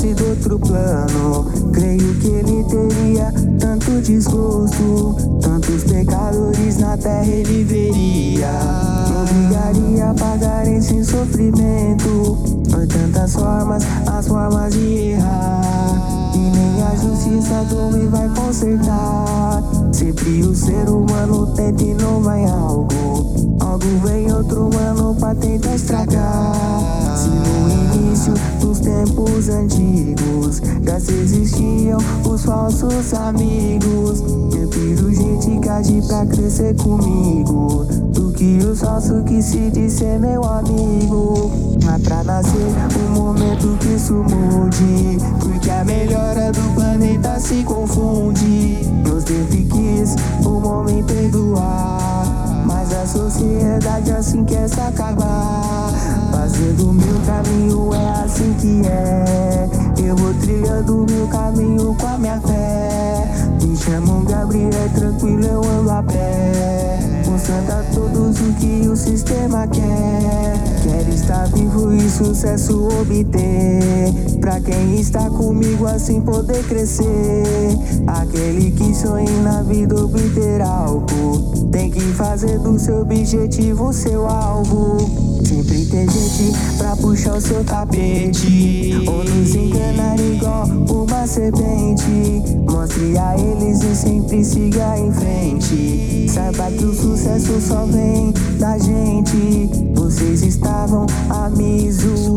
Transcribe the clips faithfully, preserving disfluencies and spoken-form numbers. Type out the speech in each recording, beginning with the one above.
de outro plano. Creio que ele teria tanto desgosto, tantos pecadores na terra ele veria. Me obrigaria a pagar esse sofrimento, por tantas formas, as formas de errar. E nem a justiça do homem vai consertar. Sempre o ser humano tenta e não vai algo. Algo vem outro humano pra tentar estragar. Se no início dos tempos antigos já se existiam os falsos amigos, prefiro gente que age pra crescer comigo do que os falsos que se disser meu amigo. Mas pra nascer o momento que isso mude, porque a melhora do planeta se confunde. Eu sempre quis um homem perdoar, mas a sociedade assim quer se acabar. Fazendo meu caminho é assim que é. Eu vou trilhando meu caminho com a minha fé. Me chamam Gabriel, é tranquilo, eu ando a pé, mostrando a todos o que o sistema quer. Quero estar vivo e sucesso obter, pra quem está comigo assim poder crescer. Aquele que sonha na vida obter algo, tem que fazer do seu objetivo seu alvo. Sempre tem gente pra puxar o seu tapete, ou nos enganar igual uma serpente. Mostre a eles e sempre siga em frente. Saiba que o sucesso só vem da gente. Vocês estavam a me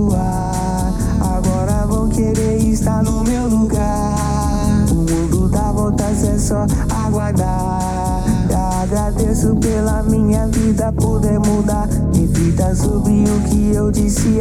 zoar, agora vão querer estar no meu lugar. O mundo dá voltas, é só aguardar. Agradeço pela minha vida poder mudar. Reflita sobre o que eu disse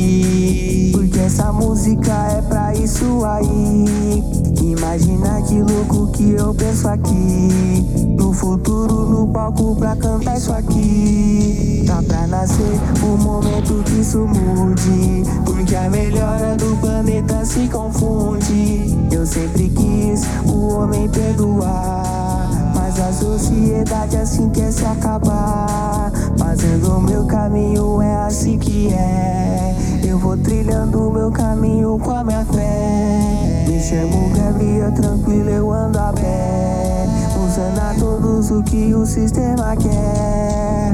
aqui, porque essa música é pra isso aí. Imagina que louco que eu penso aqui, no futuro no palco pra cantar isso aqui. Tá pra nascer o momento que isso mude, porque a melhora do planeta se confunde. Eu sempre quis o homem perdoar, mas a sociedade assim quer se acabar. Fazendo o meu caminho é assim que é. Eu vou trilhando o meu caminho com a minha fé. Me chamo Gabriel, tranquilo, eu ando a pé, mostrando a todos o que o sistema quer.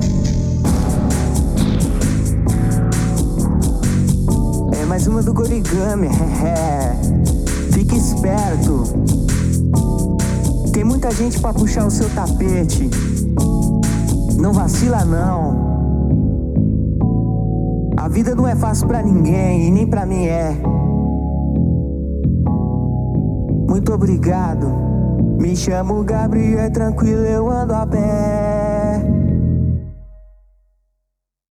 É mais uma do Gorigami, é. Fique esperto. Tem muita gente pra puxar o seu tapete. Não vacila não. A vida não é fácil pra ninguém, e nem pra mim é. Muito obrigado. Me chamo Gabriel, tranquilo, eu ando a pé.